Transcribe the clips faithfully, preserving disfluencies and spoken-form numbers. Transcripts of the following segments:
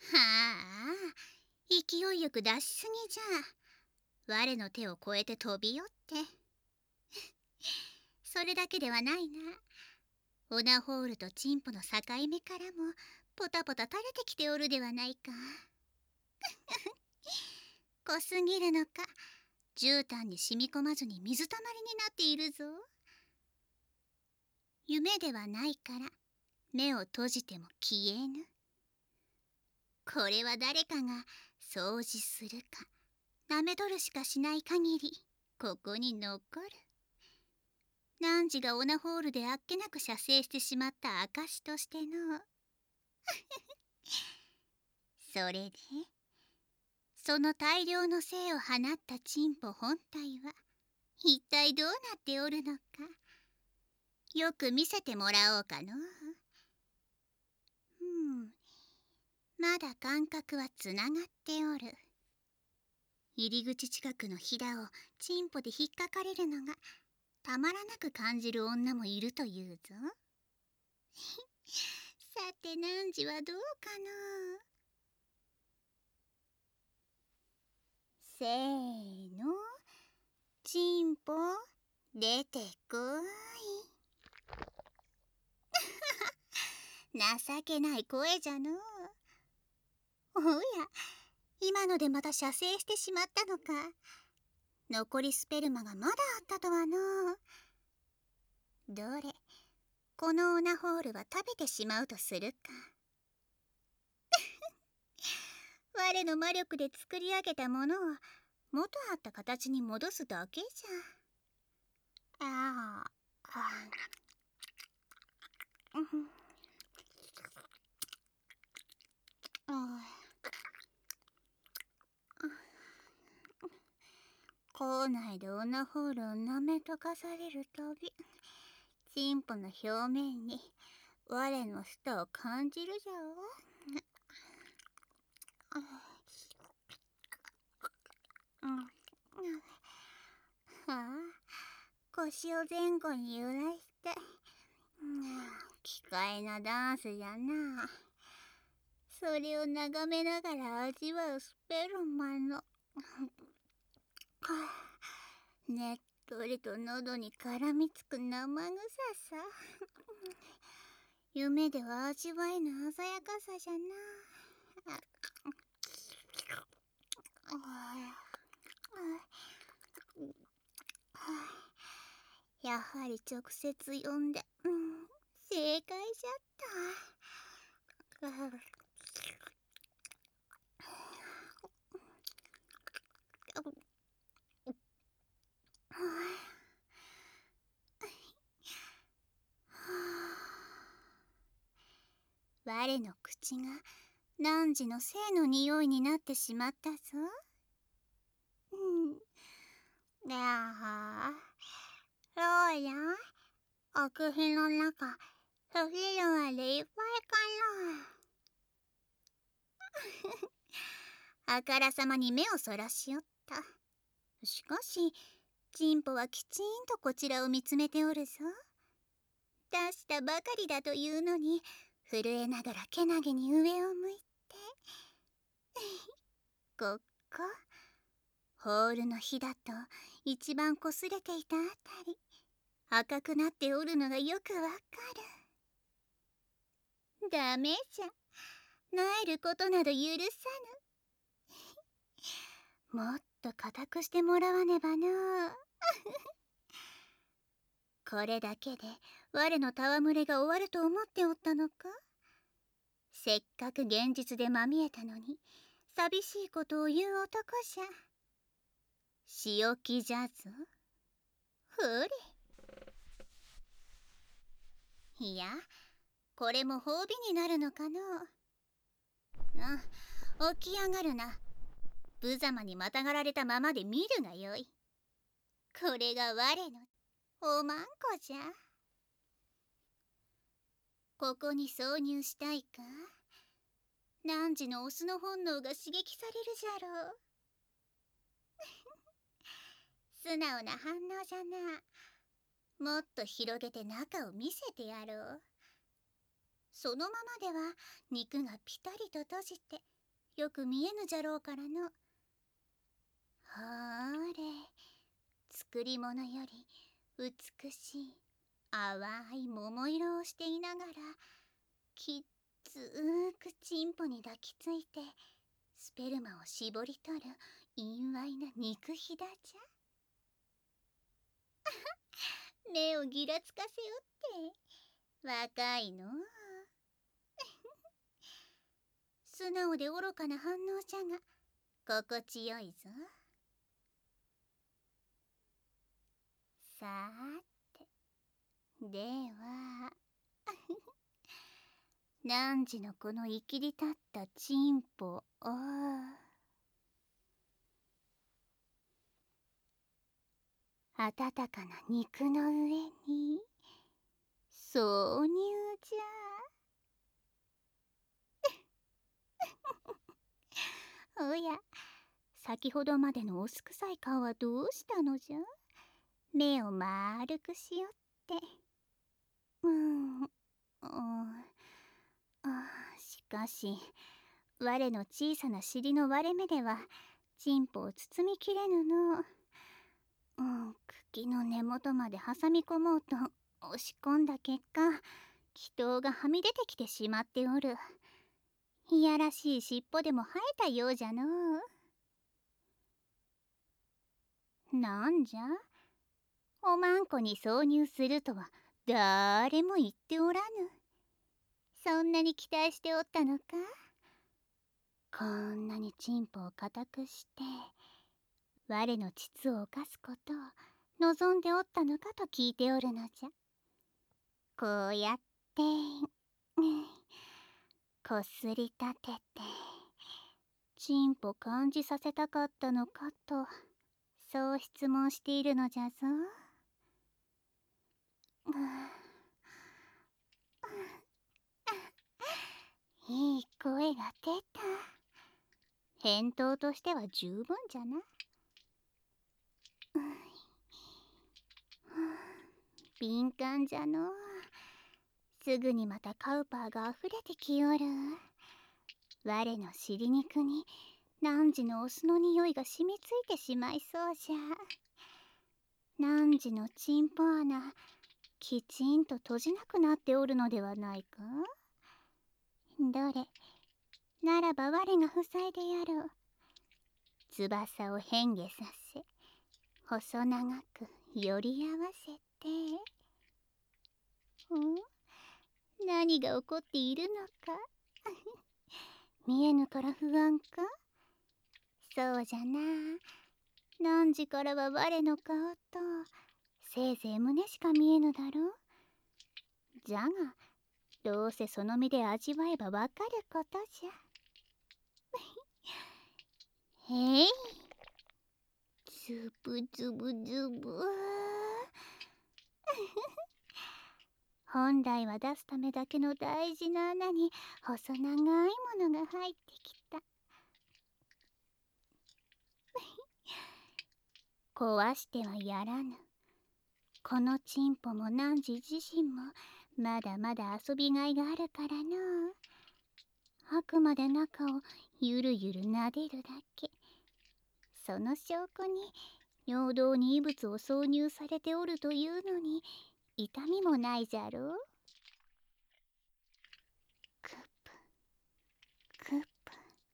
はあ、勢いよく出しすぎじゃ。我の手を越えて飛び寄って。それだけではないな。オナホールとチンポの境目からもポタポタ垂れてきておるではないか。濃すぎるのか、絨毯に染み込まずに水たまりになっているぞ。夢ではないから目を閉じても消えぬ。これは誰かが掃除するか舐め取るしかしない限りここに残る。汝がオナホールであっけなく射精してしまった証としての。それでその大量の精を放ったチンポ本体は一体どうなっておるのか、よく見せてもらおうかの。うん、まだ感覚はつながっておる。入り口近くのひだをチンポで引っかかれるのがたまらなく感じる女もいるというぞ。さて汝はどうかの。せーの、チンポ出てこい。情けない声じゃの。おや、今のでまた射精してしまったのか。残りスペルマがまだあったとはの。どれ、このオナホールは食べてしまうとするか。我の魔力で作り上げたものを元あった形に戻すだけじゃ。ああ、うん、校内でオナホールを舐めとかされるたび、チンポの表面に我の舌を感じるじゃわ。はあ、腰を前後に揺らして、奇怪なダンスじゃな。それを眺めながら味わうスペルマのねっとりと喉に絡みつく生臭さ。夢では味わえぬ鮮やかさじゃな。やはり直接読んで、うん、正解じゃった。我の口が汝の性の匂いになってしまったぞ。うん。やあ、どうや、奥日の中、ソフィルはでいっぱいかな。あからさまに目をそらしおった。しかしチンポはきちんとこちらを見つめておるぞ。出したばかりだというのに震えながらけなげに上を向いてここホールのひだと一番こすれていたあたり、赤くなっておるのがよくわかる。ダメじゃ、なえることなど許さぬ。もっと固くしてもらわねばな。これだけで我の戯れが終わると思っておったのか。せっかく現実でまみえたのに寂しいことを言う男じゃ。仕置きじゃぞ。ほれ。いや、これも褒美になるのかの。あ、起き上がるな。無様にまたがられたままで見るがよい。これが我のおまんこじゃ。ここに挿入したいか。汝のオスの本能が刺激されるじゃろう。素直な反応じゃな。もっと広げて中を見せてやろう。 そのままでは肉がピタリと閉じてよく見えぬじゃろうからの。ほーれ、作り物より美しい淡い桃色をしていながら、きっつーくチンポに抱きついてスペルマを絞り取る陰猥な肉ひだじゃ。目をギラつかせおって若いのう。素直で愚かな反応じゃが心地よいぞ。さーて、では汝のこのいきり立ったチンポを温かな肉の上に挿入じゃ。おや、先ほどまでのおすくさい顔はどうしたのじゃ。目を丸くしよって。うん、うん、あ、しかし我の小さな尻の割れ目ではチンポを包みきれぬの。うん、茎の根元まで挟み込もうと押し込んだ結果、気筒がはみ出てきてしまっておる。いやらしい尻尾でも生えたようじゃのう。なんじゃ、おまんこに挿入するとはだれも言っておらぬ。そんなに期待しておったのか。こんなにチンポを固くして我の膣を犯すことを望んでおったのかと聞いておるのじゃ。こうやって、うん、こすり立ててチンポ感じさせたかったのかと、そう質問しているのじゃぞ。うん、いい声が出た。返答としては十分じゃな。うん、敏感じゃのう。すぐにまたカウパーがあふれてきおる。我の尻肉に汝のオスの匂いが染みついてしまいそうじゃ。汝のチンポ穴きちんと閉じなくなっておるのではないか。どれ、ならば我が塞いでやろう。翼を変化させ細長くより合わせて。ん？何が起こっているのか見えぬから不安か。そうじゃな。汝からは我の顔とせいぜい胸しか見えぬだろう。じゃがどうせその身で味わえばわかることじゃ。へい、ズブズブズブ本来は出すためだけの大事な穴に細長いものが入ってきた。壊してはやらぬ。このチンポも汝自身もまだまだ遊びがいがあるからの。あくまで中をゆるゆる撫でるだけ。その証拠に尿道に異物を挿入されておるというのに痛みもないじゃろう。クップクップ、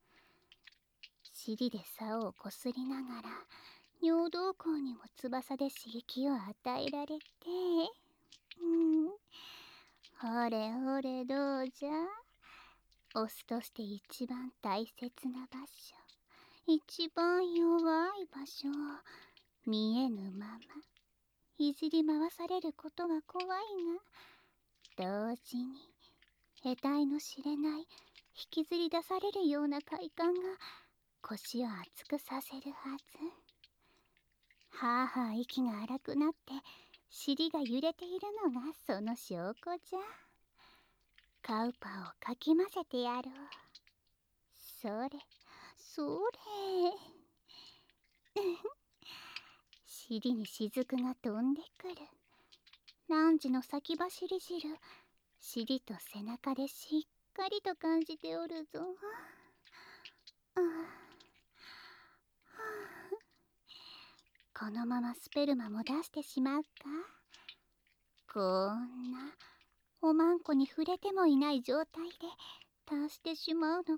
尻で竿をこすりながら尿道口にも翼で刺激を与えられて、うん、ほれほれどうじゃ。オスとして一番大切な場所、一番弱い場所を見えぬままいじり回されることは怖いが、同時に得体の知れない引きずり出されるような快感が腰を熱くさせるはず。はあはあ息が荒くなって尻が揺れているのがその証拠じゃ。カウパーをかき混ぜてやろう。それそれ尻に雫が飛んでくる。汝の先走り汁尻と背中でしっかりと感じておるぞ。ああ、このままスペルマも出してしまうか。こんなおまんこに触れてもいない状態で出してしまうのか。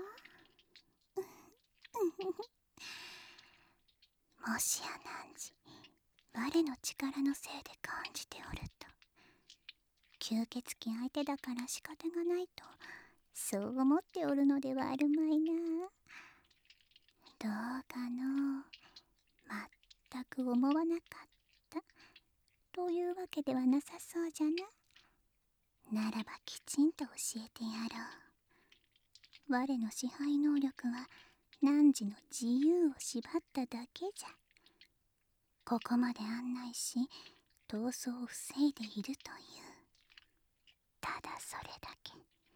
もしや汝、我の力のせいで感じておると、吸血鬼相手だから仕方がないと、そう思っておるのではあるまいな。どうかのう、全く思わなかったというわけではなさそうじゃな。ならばきちんと教えてやろう。我の支配能力は汝の自由を縛っただけじゃ。ここまで案内し逃走を防いでいるという、ただそれだけ。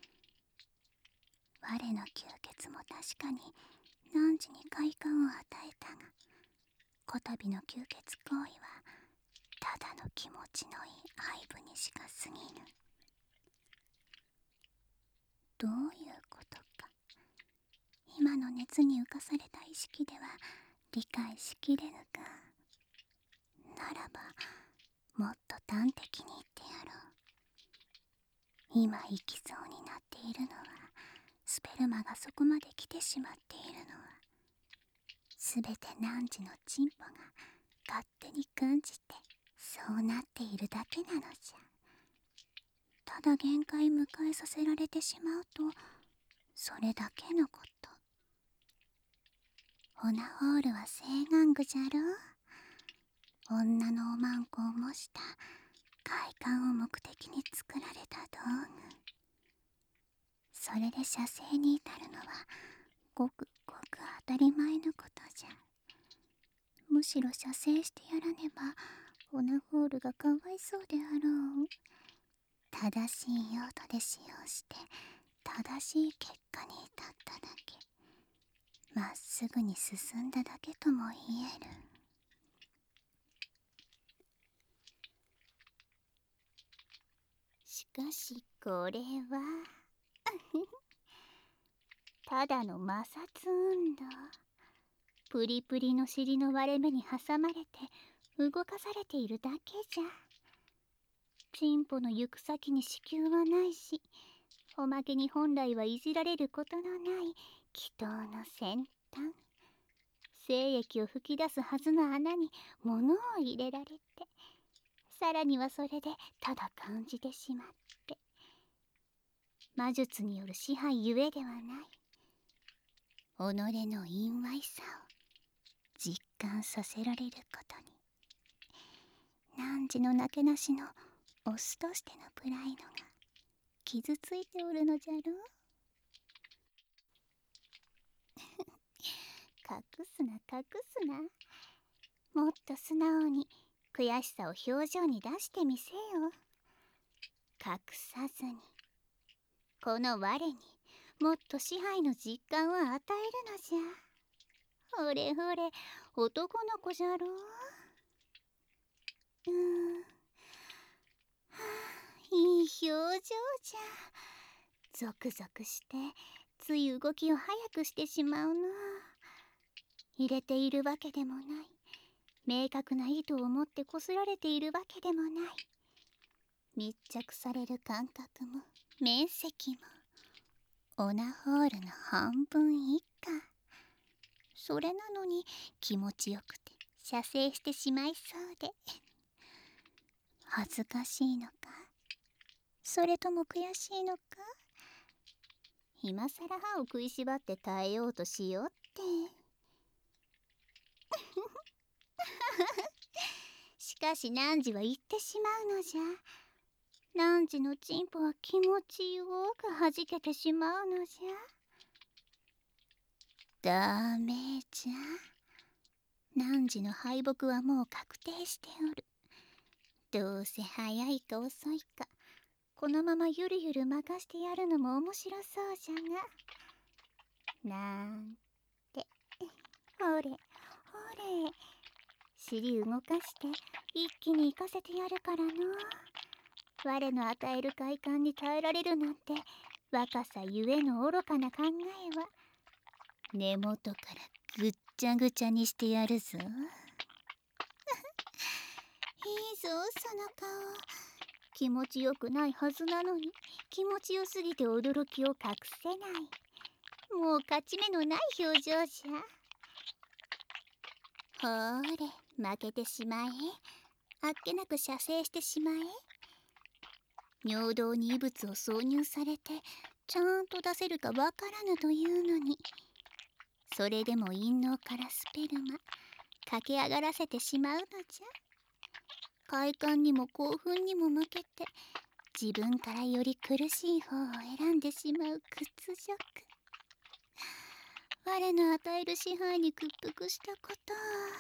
我の吸血も確かに汝に快感を与えたが、こたびの吸血行為はただの気持ちのいい愛撫にしか過ぎぬ。どういうことか、今の熱に浮かされた意識では理解しきれぬか。ならばもっと端的に言ってやろう。今生きそうになっているのは、スペルマがそこまで来てしまっているのは、すべて汝のチンポが勝手に感じてそうなっているだけなのじゃ。ただ限界迎えさせられてしまうと、それだけのこと。オナホールは性玩具じゃろう。女のおまんこを模した快感を目的に作られた道具。それで射精に至るのはごくごく当たり前のことじゃ。むしろ射精してやらねばオナホールがかわいそうであろう。正しい用途で使用して正しい結果に至っただけ。まっすぐに進んだだけとも言える。しかしこれはただの摩擦運動。プリプリの尻の割れ目に挟まれて動かされているだけじゃ。チンポの行く先に子宮はないし、おまけに本来はいじられることのない祈祷の先端。精液を吹き出すはずの穴に物を入れられて、さらにはそれでただ感じてしまって、魔術による支配ゆえではない、己の淫猥さを実感させられることに、汝のなけなしのオスとしてのプライドが傷ついておるのじゃろう。隠すな隠すな。もっと素直に悔しさを表情に出してみせよ。隠さずに、この我にもっと支配の実感を与えるのじゃ。ほれほれ、男の子じゃろう。うーん、はあ、いい表情じゃ。ゾクゾクしてつい動きを早くしてしまうな。入れているわけでもない、明確な意図を持ってこすられているわけでもない。密着される感覚も面積もオナホールの半分以下。それなのに気持ちよくて射精してしまいそうで恥ずかしいのか、それとも悔しいのか。今さら歯を食いしばって耐えようとしようってしかし汝は言ってしまうのじゃ。汝のチンポは気持ちよくはじけてしまうのじゃ。ダメじゃ。汝の敗北はもう確定しておる。どうせ早いか遅いか、このままゆるゆる任してやるのも面白そうじゃが。なんて。ほれほれ、尻動かして一気に行かせてやるからの。 我の与える快感に耐えられるなんて、若さゆえの愚かな考えは。根元からぐっちゃぐちゃにしてやるぞ。いいぞその顔。気持ちよくないはずなのに、気持ちよすぎて驚きを隠せない。もう勝ち目のない表情じゃ。ほーれ、負けてしまえ。あっけなく射精してしまえ。尿道に異物を挿入されてちゃんと出せるかわからぬというのに、それでも陰嚢からスペルマ駆け上がらせてしまうのじゃ。快感にも興奮にも向けて自分からより苦しい方を選んでしまう屈辱。我の与える支配に屈服したこと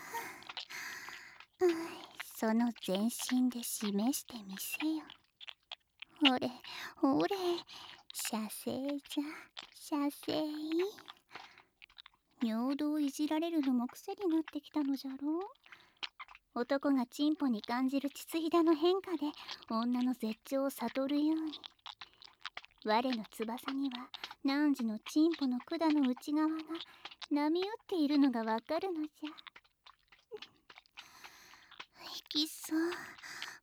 を、うん、その全身で示してみせよ。ほれほれ、射精じゃ射精。尿道いじられるのも癖になってきたのじゃろう。男がチンポに感じる膣ひだの変化で女の絶頂を悟るように、我の翼には汝のチンポの管の内側が波打っているのがわかるのじゃ。いきそう、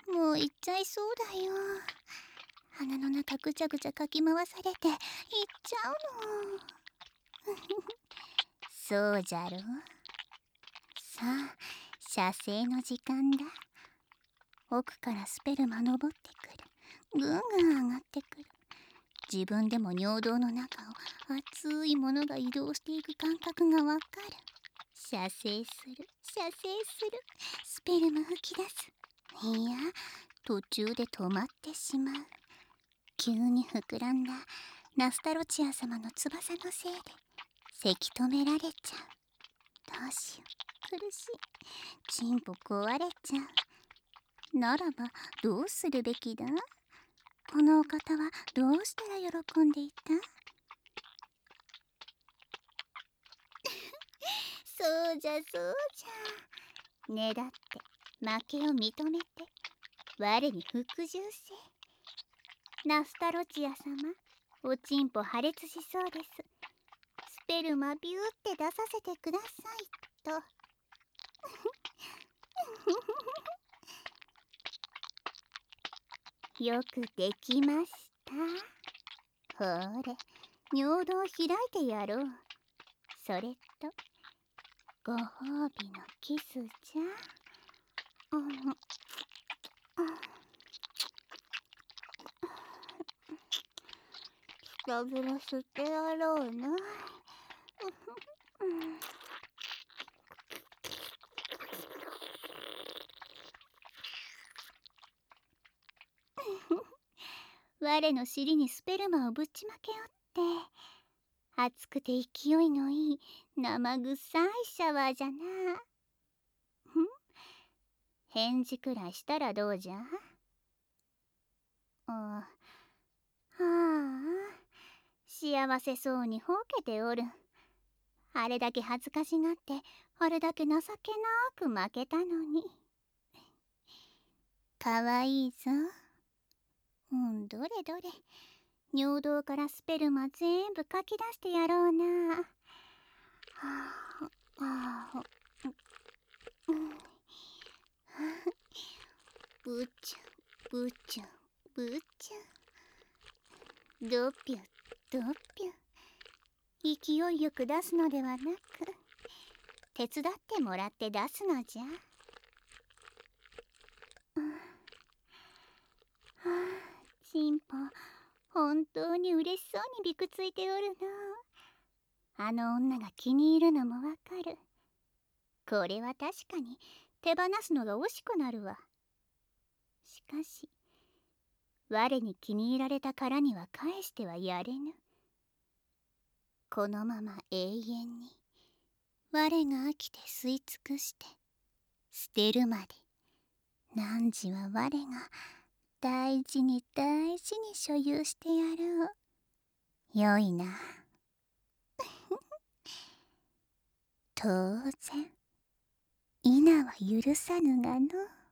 もう行っちゃいそうだよ。鼻の中ぐちゃぐちゃかき回されて行っちゃうの。そうじゃろう。さあ射精の時間だ。奥からスペルマ登ってくる。ぐんぐん上がってくる。自分でも尿道の中を熱いものが移動していく感覚がわかる。射精する射精する。スペルマ吹き出す。いや、途中で止まってしまう。急に膨らんだナスタロチア様の翼のせいでせき止められちゃう。どうしよう、苦しい。チンポ壊れちゃう。ならばどうするべきだ。このお方はどうしたら喜んでいた？そうじゃそうじゃ。ねだって負けを認めて我に服従せ。ナスタロチア様、おちんぽ破裂しそうです。スペルマビューって出させてくださいと。よくできました。ほれ、尿道を開いてやろう。それとご褒美のキスじゃ。うん、いたずらしてやろうな。我の尻にスペルマをぶちまけよって。熱くて勢いのいい生臭いシャワーじゃな。ん？返事くらいしたらどうじゃ？ああ、はあ、幸せそうにほうけておる。あれだけ恥ずかしがってあれだけ情けなく負けたのに。かわいいぞ。うん、どれどれ、尿道からスペルマ全部かき出してやろうな。はあ、はあ、うん、ぶちゅぶちゅぶちゅ、ドピュドピュ。勢いよく出すのではなく、手伝ってもらって出すのじゃ。うん、はあ、チンポ本当に嬉しそうにびくついておるの。あの女が気に入るのもわかる。これは確かに手放すのが惜しくなるわ。しかし我に気に入られたからには返してはやれぬ。このまま永遠に我が飽きて吸い尽くして捨てるまで、汝は我が大事に大事に所有してやろう。よいな。当然、否は許さぬがの。